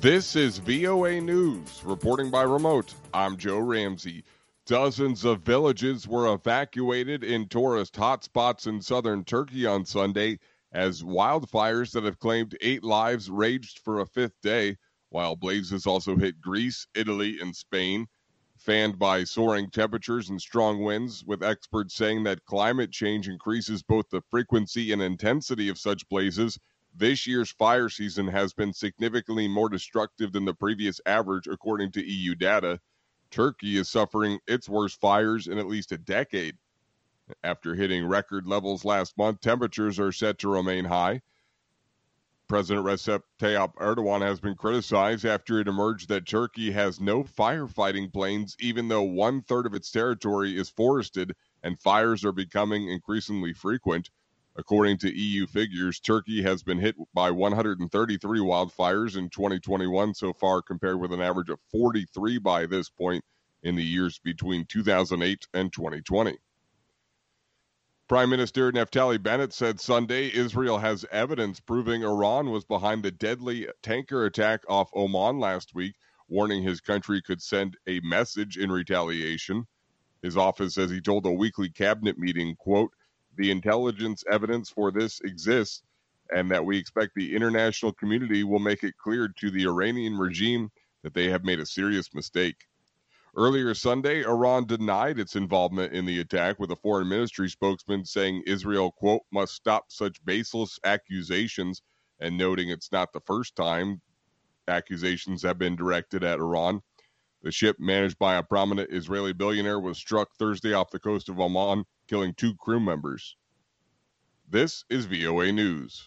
This is VOA News, reporting by remote. I'm Joe Ramsey. Dozens of villages were evacuated in tourist hotspots in southern Turkey on Sunday as wildfires that have claimed 8 lives raged for a 5th day, while blazes also hit Greece, Italy, and Spain, fanned by soaring temperatures and strong winds, with experts saying that climate change increases both the frequency and intensity of such blazes. This year's fire season has been significantly more destructive than the previous average, according to EU data. Turkey is suffering its worst fires in at least a decade. After hitting record levels last month, temperatures are set to remain high. President Recep Tayyip Erdogan has been criticized after it emerged that Turkey has no firefighting planes, even though 1/3 of its territory is forested and fires are becoming increasingly frequent. According to EU figures, Turkey has been hit by 133 wildfires in 2021 so far, compared with an average of 43 by this point in the years between 2008 and 2020. Prime Minister Naftali Bennett said Sunday Israel has evidence proving Iran was behind the deadly tanker attack off Oman last week, warning his country could send a message in retaliation. His office says he told a weekly cabinet meeting, quote, "The intelligence evidence for this exists, and that we expect the international community will make it clear to the Iranian regime that they have made a serious mistake." Earlier Sunday, Iran denied its involvement in the attack, with a foreign ministry spokesman saying Israel, quote, "must stop such baseless accusations," and noting it's not the first time accusations have been directed at Iran. The ship, managed by a prominent Israeli billionaire, was struck Thursday off the coast of Oman, killing 2 crew members. This is VOA News.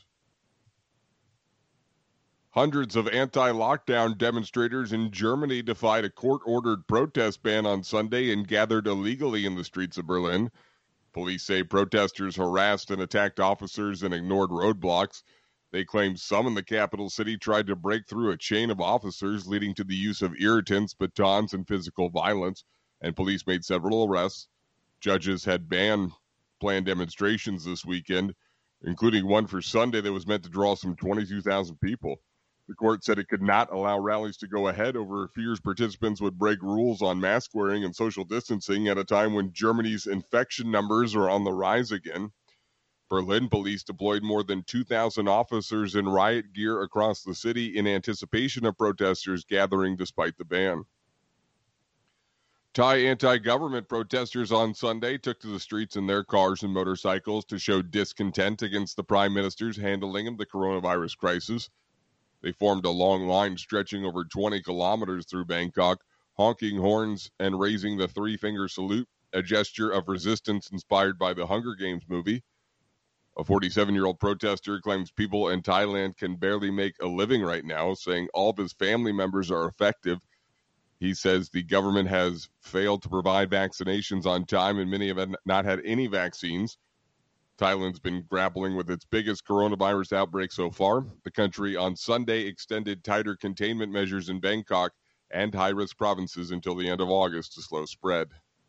Hundreds of anti-lockdown demonstrators in Germany defied a court-ordered protest ban on Sunday and gathered illegally in the streets of Berlin. Police say protesters harassed and attacked officers and ignored roadblocks. They claim some in the capital city tried to break through a chain of officers, leading to the use of irritants, batons, and physical violence, and police made several arrests. Judges had banned planned demonstrations this weekend, including one for Sunday that was meant to draw some 22,000 people. The court said it could not allow rallies to go ahead over fears participants would break rules on mask wearing and social distancing at a time when Germany's infection numbers are on the rise again. Berlin police deployed more than 2,000 officers in riot gear across the city in anticipation of protesters gathering despite the ban. Thai anti-government protesters on Sunday took to the streets in their cars and motorcycles to show discontent against the prime minister's handling of the coronavirus crisis. They formed a long line stretching over 20 kilometers through Bangkok, honking horns and raising the 3-finger salute, a gesture of resistance inspired by the Hunger Games movie. A 47-year-old protester claims people in Thailand can barely make a living right now, saying all of his family members are affected. He says the government has failed to provide vaccinations on time, and many have not had any vaccines. Thailand's been grappling with its biggest coronavirus outbreak so far. The country on Sunday extended tighter containment measures in Bangkok and high-risk provinces until the end of August to slow spread.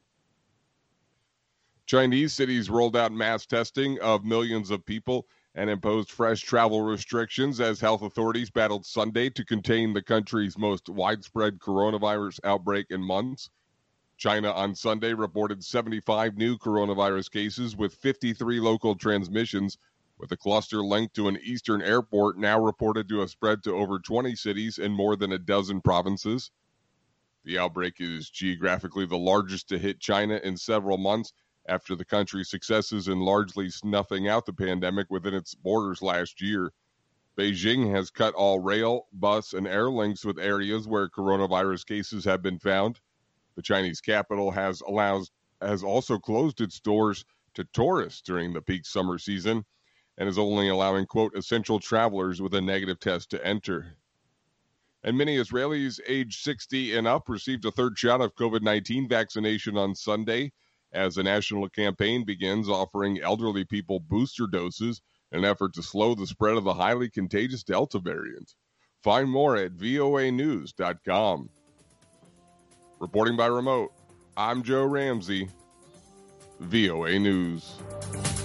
Chinese cities rolled out mass testing of millions of people and imposed fresh travel restrictions as health authorities battled Sunday to contain the country's most widespread coronavirus outbreak in months. China on Sunday reported 75 new coronavirus cases with 53 local transmissions, with a cluster linked to an eastern airport now reported to have spread to over 20 cities in more than a dozen provinces. The outbreak is geographically the largest to hit China in several months after the country's successes in largely snuffing out the pandemic within its borders last year. Beijing has cut all rail, bus, and air links with areas where coronavirus cases have been found. The Chinese capital has also closed its doors to tourists during the peak summer season and is only allowing, quote, essential travelers with a negative test to enter. And many Israelis aged 60 and up received a 3rd shot of COVID-19 vaccination on Sunday as a national campaign begins offering elderly people booster doses in an effort to slow the spread of the highly contagious Delta variant. Find more at voanews.com. Reporting by remote, I'm Joe Ramsey, VOA News.